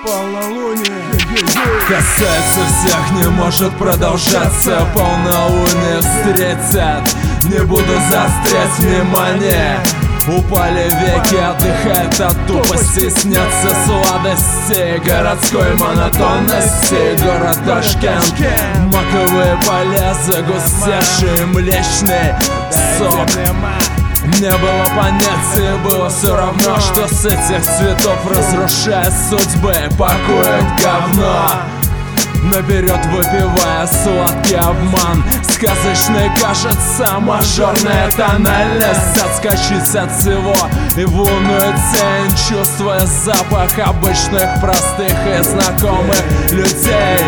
полнолуние. Касается всех, не может продолжаться. Полнолуние встретят, не буду заострять внимание. Упали веки, отдыхает от тупости. Снятся сладости городской монотонности. Город Ташкент, маковые поля, загустевший млечный сок. Не было понятия, было все равно, что с этих цветов, разрушая судьбы, пакует говно. Наперед выпивая сладкий обман, сказочной кажется мажорная тональность. Отскочить от всего и в лунную тень, чувствуя запах обычных, простых и знакомых людей.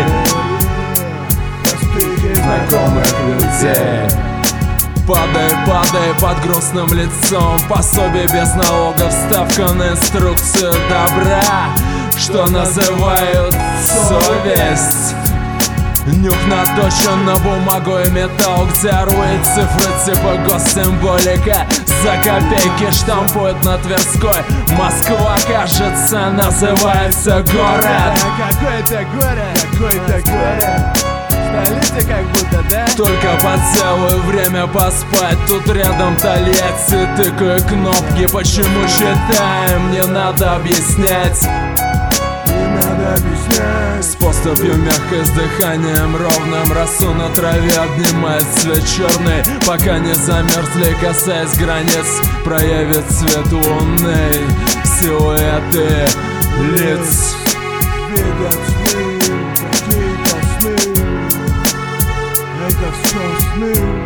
Знакомых людей. Падай, падай под грустным лицом. Пособие без налогов, ставка на инструкцию добра, что называют совесть. Нюх наточен на бумагу и металл, где орлы цифры типа госсимволика за копейки штампуют на Тверской. Москва, кажется, называется город. Какой-то город. Столица как будто, да? Только по целое время поспать. Тут рядом Тольятти, тыкаю кнопки. Почему читаем, не надо объяснять. С поступью мягкой, с дыханием ровным, росу на траве обнимает цвет черный. Пока не замерзли, касаясь границ, проявит цвет лунный. Силуэты лиц видят сны, какие-то сны. Это все сны.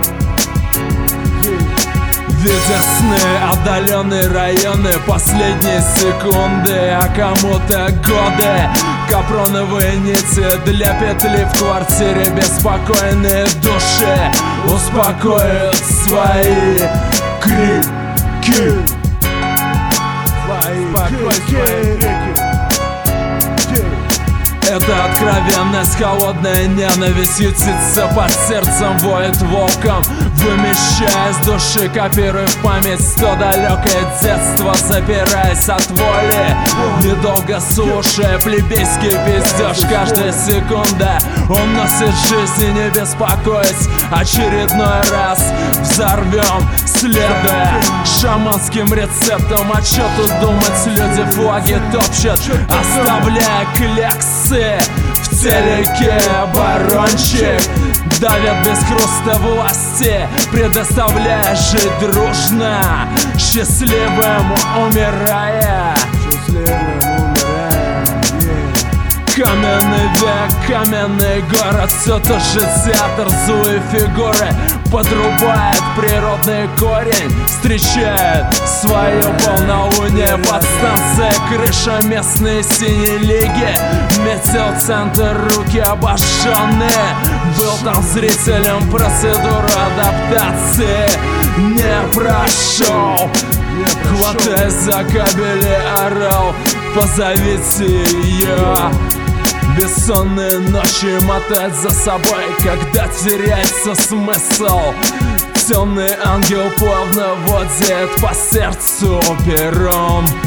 Видя сны, отдаленные районы, последние секунды, а кому-то годы. Капроновые нити для петли в квартире. Беспокойные души успокоят свои крики. Это откровенность, холодная ненависть ютится под сердцем, воет волком, вымещая с души, копируя в память то далекое детство, запираясь от воли, недолго слушая плебейский пиздеж. Каждая секунда он носит жизнь и не беспокоясь. Очередной раз взорвем, следуя шаманским рецептам. А чё тут думать, люди флаги топчат, оставляя кляксы в телеке. Барончик давят без хруста власти, предоставляя жить дружно, счастливым умирая. Каменный век, каменный город, все тот же театр, злые фигуры. Подрубает природный корень, встречает свое полнолуние. Подстанция, крыша, местные синие лиги, метеоцентр, руки обожженные. Был там зрителем, процедуру адаптации не прошел. Хватая за кабели, орал: позовите ее. Бессонные ночи мотать за собой, когда теряется смысл. Темный ангел плавно водит по сердцу пером.